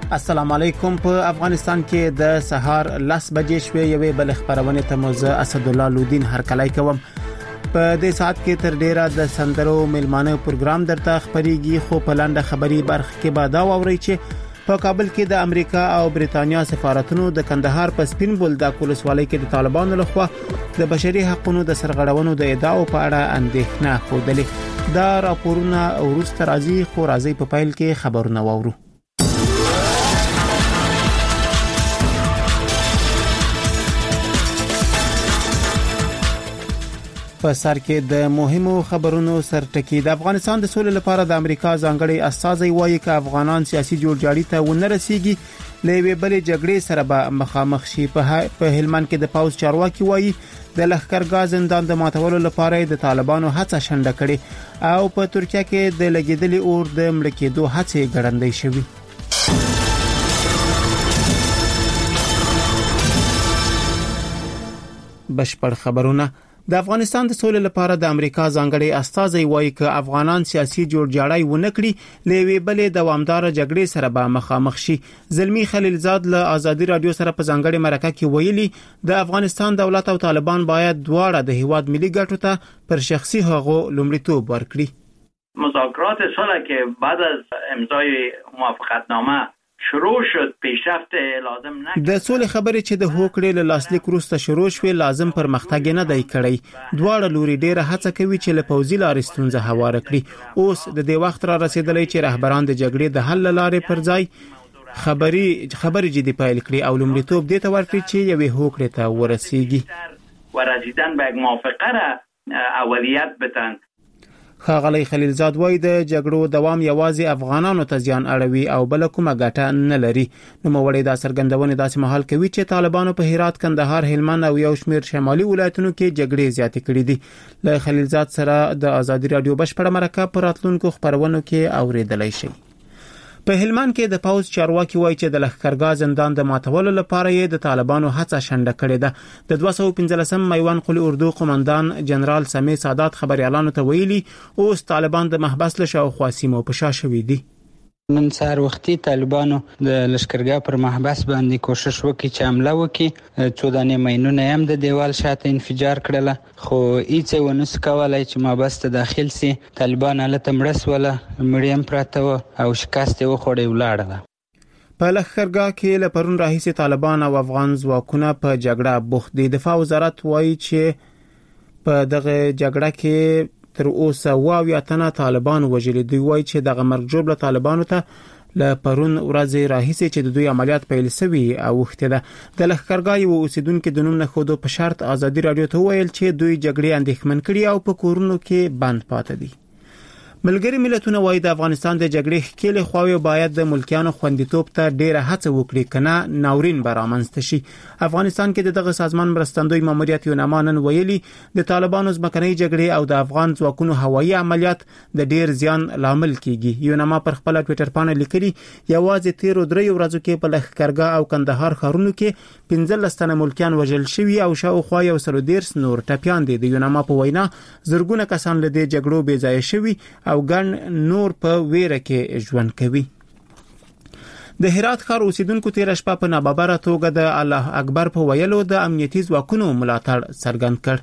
السلام علیکم. په افغانستان کې د سهار 10 بجې شوې یوې بل خبرونه ته موزه اسد الله لودین هرکلای کوم. په دې ساعت کې تر ډیره د سندرو ملمانه پروګرام درته خبريږي، خو په لاندې خبري برخه کې به دا ووري چې په کابل کې د امریکا او بریتانیا سفارتونو د کندهار په سپین بولدک ولسوالۍ کې د طالبانو لخوا د بشري حقوقو د سرغړونو د ادعاو په اړه اندېښنه خوده. دا راپورونه ورسته راځي، خو راځي په فایل کې خبرونه وورو. په سر کې د مهمو خبرونو سرټکی. د افغانستان د سولې لپاره د امریکا ځانګړي استازي وایي چې افغانان سیاسي جوړجاړي ته ونه رسیږي، لوي بلې جګړې سره به مخامخ شي. په هلمند کې د پاوز چارواکي وایي د لښکرګاه زندان د ماتولو لپاره د طالبانو هڅه شنډه کړې، او په ترکیه کې د لګیدلي اور د مړ کېدو هڅې ګړندۍ شوې. بشپړ خبرونه. د افغانستان د سولې لپاره د امریکا ځانګړي استازي وایي چې افغانان سیاسي جوړجاړی ونه کړي، لوي بلې دوامدار جګړې سره به مخامخ شي. زلمی خلیلزاد له آزادي رادیو سره په ځانګړي مرکه کې ویلي د افغانستان دولت او طالبان باید دواړه د هیواد ملي ګټو ته پر شخصي حقوقو لومړیتوب ورکړي. مذاکرات صلح که بعد از امضای موافقتنامه شروع شد پیشرفت لازم نه. د سولې خبرې چې د هوکړې له لاسلیک وروسته شروع شوې لازم پرمختګ نه دی کړی. دواړه لوري ډیره هڅه کوي چې له پوځي لارې ستونزه هواره کړي. اوس د دې وخت را رسیدلی چې رهبران د جګړې د حل لارې پر ځای خبرې جدي پیل کړي او لومړیتوب دې ته ورکړي چې یوې هوکړې ته ورسیږي و رسیدن به یک موافقه را اولیت بدن. ښاغلی خلیلزاد وایي د جګړو دوام یوازې افغانانو ته زیان اړوي او بل کومه ګټه نه لري. نو موړې دا څرګندونه داسې مهال کوي چې طالبانو په هرات، کندهار، هلمند او یو شمېر شمالي ولایتونو کې جګړې زیاتې کړې دي. له خلیلزاد سره د آزادي رادیو بشپړه مرکه پر راتلونکو خبرونو کې اوریدلای شي. په هلمند کې د پاوز چارواکي وایي چې د لښکرګاه زندان د ماتولو لپاره یې د طالبانو هڅه شنډه کړې ده. د 215 میوان قلی اردو قومندان جنرال سمیع سادات خبريالانو ته ویلي اوس طالبان د محبس له شاوخوا سیمو په شا شوي دي. نن سهار وختي طالبانو د لشکرګاه پر محبس باندې کوشش وکړي چې حمله وکړي. 14 دانې ماینونه هم د دیوال شاته انفجار کړل، خو هیڅ ونه سکولای چې محبس ته داخل سي. طالبان هلته مړه سول، مړی هم پراته و او شکست یې وخوړی ولاړل. په لښکرګاه کې له پرون راهیسې طالبان او افغان ځواکونه په جګړه بوخت دي. دفاع وزارت وایي چې په دغه جګړه کې تر اوسه 28 طالبان وژل دي. وایي چې دغه مرګ جوړ له طالبانو ته له پرون ورځې راهیسې چې د دوی عملیات پیل شوي او وخته ده. د لښکرګاه یو اوسیدونکو د نوم نه خودو په شرط آزادي رادیو ته ویل چې دوی جګړې اندېښمن کړي او په کورونو کې بند پاتې دي. ملګری ملتونه وایي د افغانستان د جګړې ښکېلې خواوې باید د ملکیانو خوندیتوب ته ډیره هڅه وکړي، کنه ناورین به رامنځته شي. افغانستان کې دغه سازمان مرستندوی ماموریت یوناما نن ویلي د طالبانو ځمکنۍ جګړې او د افغان ځواکونو هوایي عملیات د ډیر زیان لامل کیږي. یوناما پر خپل ټوئیټر باندې لیکلي یوازې 13 ورځو کې په لښکرګاه او کندهار ښارونو کې 15 تنه ملکیان وژل شوي او شاوخوا 130 نور ټپیان دي. د یوناما په وینا زرګونه کسان له دې جګړو بې ځای شوي او ګڼ نور په ویره کې ژوند کوي. د هرات ښار اوسیدونکو تیر شپه په ناببره توګه د الله اکبر په ویلو د امنیتي ځواکونو ملاتړ څرګند کړ.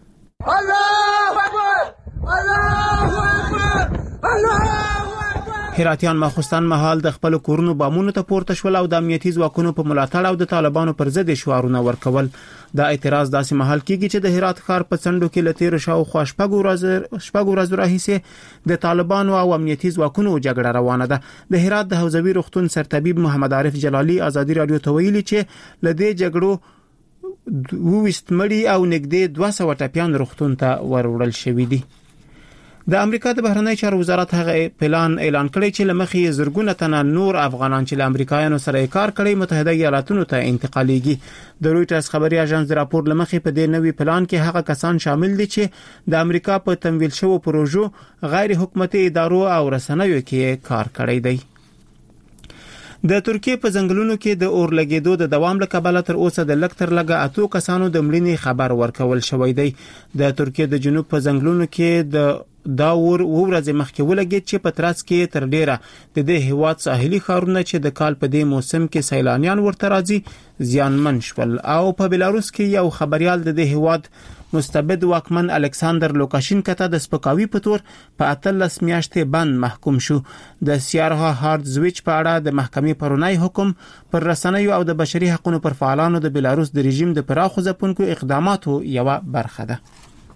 الله اکبر، الله اکبر، الله. هراتیان ماخوستان مهال د خپل کورونو بامونو ته پورته شول او د امنیتي ځواکونو په ملاتړ او د طالبانو پر ضد شعارونه ورکول. دا اعتراض داسې مهال کیږي چې د هرات ښار په څنډو کې لتیر شاوخوا شپږ ورځې راهیسې د طالبانو او امنیتي ځواکونو جګړه روانه ده. د هرات د حوزوي روغتون سرطبيب محمد عارف جلالي آزادي رادیو ته ویلي چې لدې جګړو 20 مړي او نږدې 200 ټپیان روغتون ته وروړل شوي دي. د امریکا د بهرنی چارو وزارت هغه پلان اعلان کړی چې لمخې زرګونه تنه نور افغانان چې له امریکایانو سره کار کوي متحده ایالاتونو ته انتقالیږي. د رويټرز خبري اژانس د راپور لمخې په دې نوي پلان کې هغه کسان شامل دي چې د امریکا په تمویل شوو پروژو، غیر حکومتي ادارو او رسنیو کې کار کړی دی. د ترکیه په ځنګلونو کې د اور لګیدو د دوام له کبله تر اوسه د لکتر لګه اتو کسانو د مړینې خبر ورکول شوی دی. د ترکیه د جنوب په ځنګلونو کې د دا ورځ مخکې ولګید چې په ترڅ کې تر ډیره د دې هیواد ساحلي ښارونه چې د کال په دې موسم کې سیلانیان ورته راځي زیانمن شول او په بلاروس کې یو خبريال د دې هیواد مستبد واکمن الکساندر لوکاشینکو ته د سپکاوي په تور په 18 میاشتې بند محکوم شو. د سیارها هارتزویچ په اړه د محکمې پرونی حکم پر رسنیو او د بشري حقوقو پر فعالانو د بلاروس د رژیم د پراخو ځپونکو اقداماتو یو برخه ده.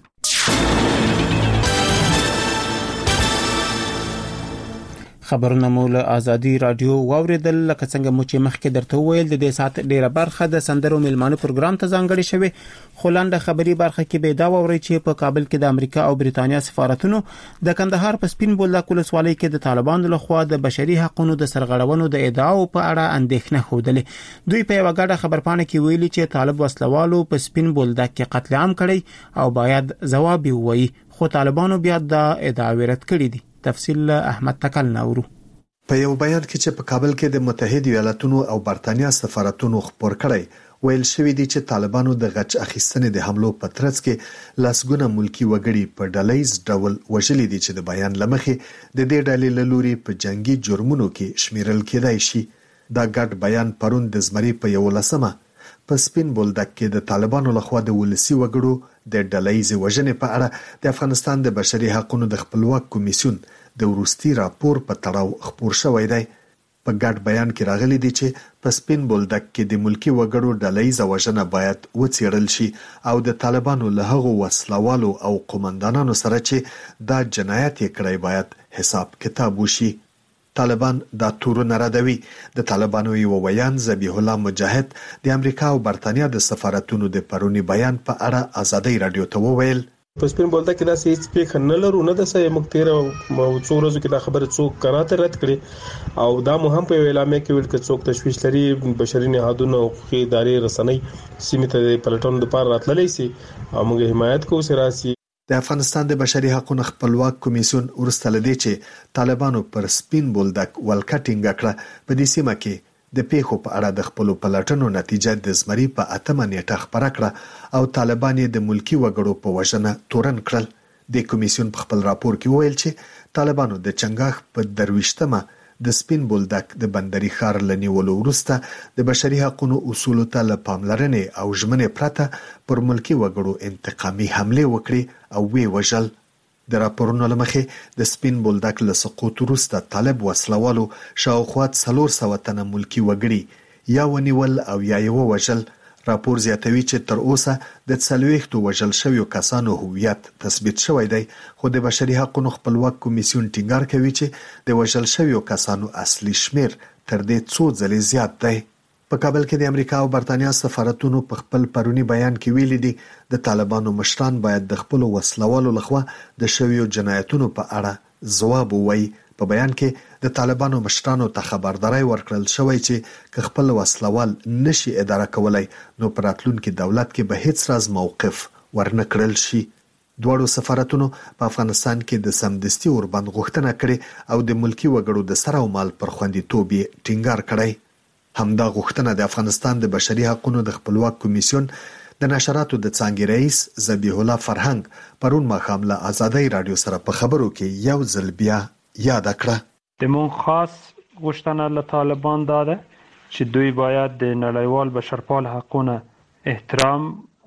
خبرونه مول ازادي رادیو واوریدل لکه څنګه مو چې مخکې درته ویل د دې سات ډیره برخه د سندرو میلمانو پروګرام ته ځانګړې شوی خو لاندې خبري برخه کې به دا ووري چې په کابل کې د امریکا او بریتانیا سفارتونو د کندهار په سپین بولدک ولسوالۍ کې د طالبانو لخوا د بشري حقوقو د سرغړونو د ادعاو په اړه اندېښنه خوده. دوی په یو غاډه خبرپاڼه کې ویلي چې طالب وسلوالو په سپین بولدک کې قتل عام کړی او باید ځواب ووایي خو طالبانو بیا د ادعاوې رد کړې دي. تفصیل احمد تکل نورو. په یو بیان کې چې په کابل کې د متحده ایالاتونو او برتانیا سفارتونو خبر کړی ویل شوی دی چې طالبانو د غچ اخیستنې د حملو په ترڅ کې لاسګونه ملکی وګړي په ډلهیز ډول وژلي دي چې د بیان لمخې د دې ډلې لوري په جنگي جرمونو کې شمیرل کېدای شي. دا ګډ بیان پرون د زمري په 11مه په سپین بولدک کې د طالبانو لخوا د ولسی وګړو د ډلهیز وژنې په اړه د افغانستان د بشري حقوقو د خپلواک کمیسیون د وروستي راپور په تړاو خبر شوی دی. په ګډ بیان کې راغلي دي چې په سپین بولدک کې د ملکی وګړو ډلهیز وژنه باید وڅېړل شي او د طالبانو له هغو وسلوالو او قومندانانو سره چې دا جنایت یې کړی باید حساب کتاب وشي. طالبان دا تورونه ردوي. د طالبانو یو ویان ذبیح الله مجاهد د امریکا او برتانیا د سفارتونو د پرونی بیان په اړه ازادي رادیو ته وویل په سپین بولدک کې دا هیڅ پیښه نه لرو نه د سې مکتیر او څو ورځې کې دا خبره څوک کراته رد کړي او دا مو هم په اعلامیه کې ویل چې څوک تشویش لري بشري نهادونو او حقوقي ادارې رسنۍ سیمه ته د پلټون لپاره راتللی سي او موږ حمایت کوو چې راسي. د افغانستان د بشري حقوقو خپلواک کمیسیون ورسته لدی چې طالبانو پر سپین بولدک ولکټینګ کړه په دې سیمه کې د پیښو په اړه د خپل پلټنو نتیجه د زمري په 8 نیټه خبره کړه او طالبان د ملکی وګړو په وژنه تورن کړل. د کمیسیون په خپل راپور کې ویل چې طالبانو د چنګاخ په 23مه د سپین بولدک د بندري ښار لنیولو وروسته د بشري حقوقو اصولو ته له پاملرنې او ژمنې پرته پر ملکی وګړو انتقامي حمله وکړي او وی وژل. د راپورونو لمخې د سپین بولدک له سقوط وروسته طالب وسلوالو شاوخوا 400 تنه ملکی وګړي یا ونیول او یا یې وژل. راپور زیاتوي چې تر اوسه د 40 وژل شویو کسانو هویت تثبیت شوی دی خو د بشري حقوقو خپلواک کمیسیون ټینګار کوي چې د وژل شویو کسانو اصلي شمیر تر دې څو ځلې زیات دی. په کابل کې د امریکا او برتانیا سفارتونو په خپل پرونی بیان کې ویلي دي د طالبانو مشران باید د خپل وسلوالو لخوا د شویو جنایتونو په اړه ځواب ووایي. په بیان کې د طالبانو مشرانو ته خبرداري ورکړل شوې چې که خپل وسلوال نشي اداره کولای نو پر راتلونکي دولت کې به هیڅ راز موقف ورنه کړل شي. دواړو سفارتونو په افغانستان کې د سمدستي اوربند غوښتنه کړې او د ملکی وګړو د سر او مال پر خوندیتوب ټینګار کړی. همدا غوښتنه د افغانستان د بشري حقوقو د خپلواک کمیسیون د نشراتو د څانګې رئیس ذبیح الله فرهنګ پرون ماښام له ازادي رادیو سره په خبرو کې یو ځل بیا یاد کړه. د مون خاص غوښتنه له طالبان داده چې دوی باید د نړیوال بشرپال حقوقو احترام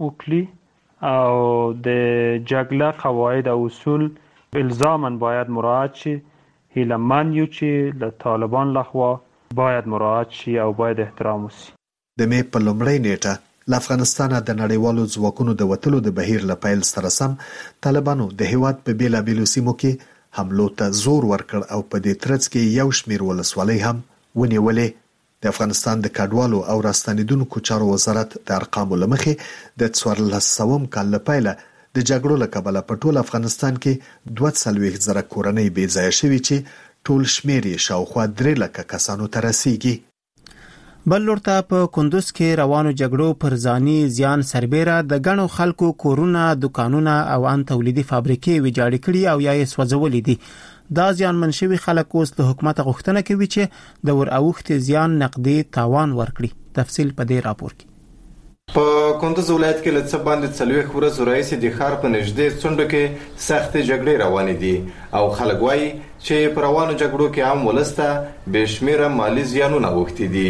وکړي او د جګړه قواعد او اصول الزاما باید مراعات شي. هیلمن یو چې له طالبان لخوا باید مراعات شي او باید احترام وشي. د مې په لومړۍ نیټه له افغانستان د نړیوالو ځواکونو د وټلو د بهیر لپاره سره سم طالبانو د هیواد په بیلابیلو سیمو کې حملو ته زور ورکړ او په دې ترڅ کې یو شمیر ولسوالۍ هم ونیولې. د افغانستان د کډوالو او راستنیدونکو چارو وزارت د ارقامو لمخې د 1400 کال لپاره د جګړو له کبله په ټول افغانستان کې 240,000 کورنۍ بې ځای شوي چې ټول شمیر یې شاوخوا 3 لکه کسانو ته رسیږي. بل لورته په کندوز کې روانو جګړو پر ځاني زیان سربېره د غنو خلکو کورونه، دکانونه او ان تولیدي فابریکې ویجاړې کړي او یا یې سوځولې دي. دا زیان منشوي خلک اوس له حکومت غوښتنه کوي چې د ور اوښتې زیان نقدي تاوان ورکړي. تفصیل په دې راپور کې. په کندوز ولایت کې له څه باندې 40 ورځې راهیسې د ښار په نږدې څنډو کې سختې جګړې روانې دي او خلک وایي چې په روانو جګړو کې عام ولس ته بې شمېره مالي زیانونه اوښتي دي.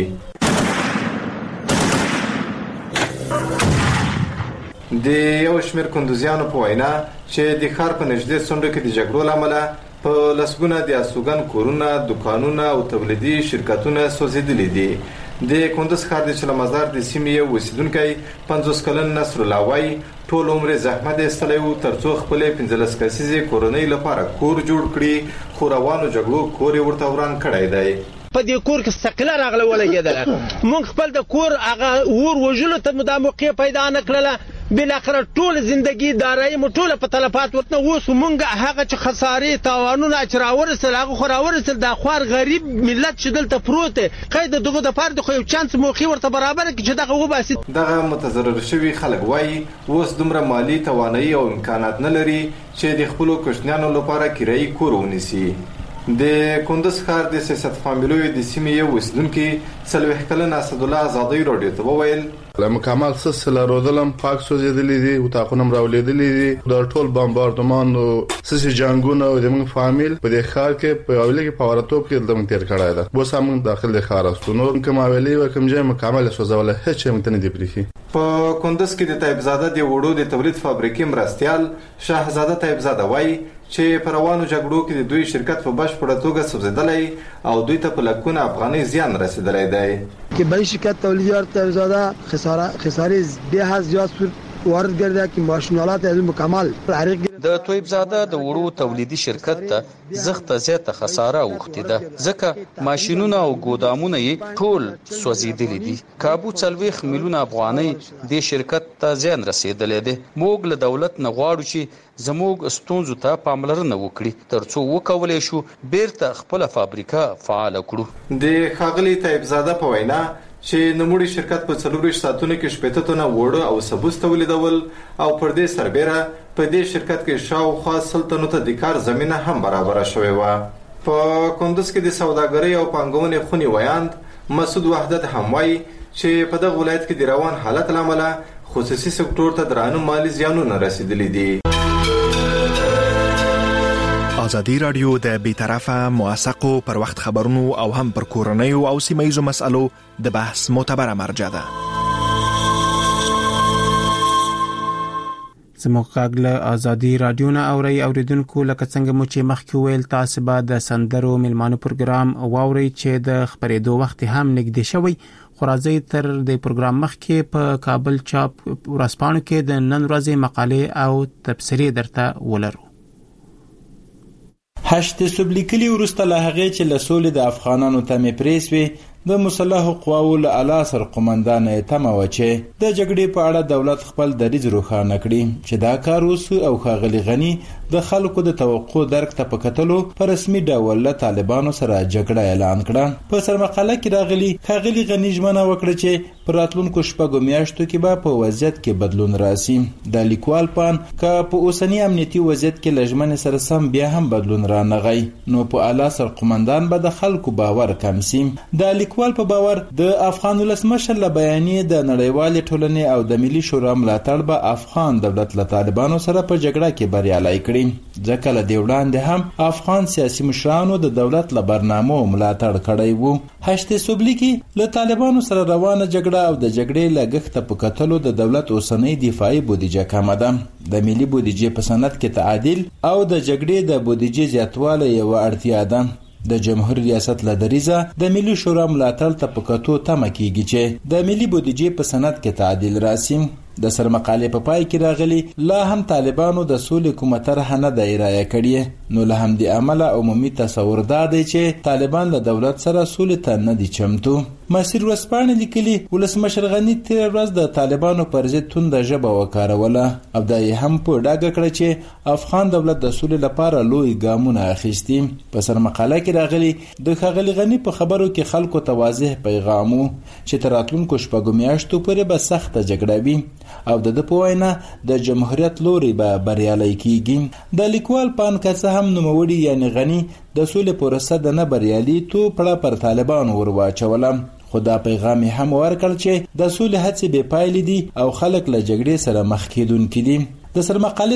د یو شمېر کندوزیانو په وینا چې د ښار په نږدې څنډو کې د جګړو له امله په لسګونه د استوګن کورونه، دکانونه او تولیدي شرکتونه سوځېدلي دي. د کندوز ښار د چلمزار د سیمې یو اوسیدونکی 50 کلن نصر الله وایي ټول عمر زحمت ایستلی و ترڅو خپلې 15 کسیزې کورنۍ لپاره کور جوړ کړي، خو روانو جګړو کور یې ورته وران کړی دی. په دې کور کې ثقيله راغله ولګېدله، موږ خپل د کور هغه ور وژلو ته دا موقع پیدا نه کړله. بالاخره ټول زندگی دارایی مو ټول په تلفات ورته اوس مونږ هغه چې خسارې تاوانونه چې راورسل هغه خو راورسل د خوار غریب ملت چې دلته پروت دی قید دغه د فرد خو یو چانس موقع ورته برابر کړي چې دغه وباسي. دغه متضرر شوي خلک وایي اوس دومره مالی توانایي او امکانات نه لري چې د خپلو کوچنیانو لپاره کرایي کور ونیسي. د کندوز ښار د سیاست فامیلوي د سیمې یو اوسیدونکي 40 کلن اسدالله ازادي راډیو ته وویل مکمل سلسله رودلم پاک سوځېدلې دي او تاخونم راولېدلې دي د ټول بمباردمان او سیاسي جنگونه او د موږ فامیل په دې ښار کې په اوله کې پاورتوب کې دلته تیر کړای دا بو سم داخل د ښار استو نور کوم اولی و کوم ځای مکمل سوځول هیڅ هم ته نه دی پریخي. په کندوز کې د طیبزاده د وړو د تولید فابریکې مرستيال شاهزاده طیبزاده وایي چې په روانو جګړو کې د دوی شرکت په بشپړه توګه سوځېدلی او دوی ته په لکونه افغاني زیان رسیدلی دی. که برای شرکت تولیدیار طیبزاده خساره به زیاد وارد گرده که ماشینالات از مکمل حریق د طیبزاده د وړو تولیدي شرکت ته زخته زیاته خساره اوښتې ده ځکه ماشینونه او ګودامونه یې ټول سوځېدلي دي. کابو 40 میلیونه افغانۍ د شرکت ته زیان رسېدلی دی. موږ له دولت نه غواړو چې زموږ ستونزو ته پاملرنه وکړي ترڅو وکولی شو بیرته خپله فابریکه فعاله کړو. د ښاغلي طیبزاده په وینا چې نوموړي شرکت په 40 ساعتونو کې 80 تنه وړو او سبوس تولیدول او پر دې سربېره په دې شرکت کې شاوخوا 100 تنو ته د کار زمینه هم برابره شوې وه. په کندوز کې د سوداګرۍ او پانګونې خونې ویاند مسعود وحدت هم وایي چې په دغه ولایت کې د روان حالت له امله خصوصي سکتور ته درانه مالي زیانونه رسیدلي دي. ازادي رادیو د بیطرفه موثقو پر وخت خبرونو او هم پر کورنیو او سیمه‌یزو مسالو د بحث معتبره مرجع ده. زموږ غږ له ازادي رادیو نه اوري اوریدونکو لکه څنګه مو چې مخکې ویل تاسو به د سندرو ملمانو پروګرام واوري چې د خبرېدو وخت هم نږدې شوی. خو راځي تر د پروګرام مخکې په کابل چاپ ورځپاڼو کې د نن ورځې مقالې او تبصرې درته ولرو. هشت سبلیکلی ورسته له هغې چې له سولې د افغانانو تمې پرې سوې د مسلحو قواو له اعلی سرقمندان یې تمه وه چې د جګړې په اړه دولت خپل دریځ روښانه کړي چې دا کار وسو او ښاغلي غني د خلکو د توقع درک ته په کتلو په رسمي ډول له طالبانو سره جګړه اعلان کړه. په سرمقاله کې راغلي ښاغلي غني ژمنه وکړه چې په راتلونکو شپږو میاشتو کې به په وضعیت کې بدلون راسي. د لیکوال پان که په اوسني امنیتي وضعیت کې له ژمنې سره سم بیا هم بدلون رانغی نو په اعلی سرقمندان به د خلکو باور کم سي. د لیکوال په باور د افغان ولسمشر له بیانیې د نړیوالې ټولنې او د ملي شورا ملاتړ به افغان دولت له طالبانو سره په جګړه کې بریالی کړي ځکه له دې وړاندې هم افغان سیاسي مشرانو د دولت له برنامو ملاتړ کړی وو. هشت سبلیکي له طالبانو سره روانه جګړه او د جګړې لګښت په کتلو د دولت اوسنۍ دفاعي بودیجه کمه ده. د ملي بودیجې په سند کې تعادل او د جګړې د بودیجې زیاتوالی یوه اړتیا ده. د جمهور ریاست له دریزه د ملي شورا ملاتړ ته په کتو تمه کیږي چې د ملي بودیجې په سند کې تعدیل راسي. د سرمقالې په پای کې راغلي لا هم طالبانو د سولې کومه طرحه نه ده ارائه کړې نو له همدې امله عمومي تصور دا دی چې طالبان له دولت سره سولې ته نه دي چمتو. مسیر ورځپاڼې لیکلي ولسمشر غني تېره ورځ د طالبانو پر ضد تونده ژبه وکاروله او دا یې هم په ډاګه کړه چې افغان دولت د سولې لپاره لوی ګامونه اخیستي. په سرمقاله کې راغلي د ښاغلي غني په خبرو کې خلکو ته واضح پیغام و چې تر راتلونکو شپږو میاشتو پورې به سخته جګړه وي او د په وینا د جمهوریت لوري به بریالي کیږي. د لیکوال پان کڅه هم نوموړي یعنی غني د سولې پروسه د نه بریالي تو پړه پر طالبانو ورواچوله خو دا پیغام هم ورکړ چې د سولې هڅې بې پایلې دي او خلک له جګړې سره مخ کېدونکي دي. د سرمقالې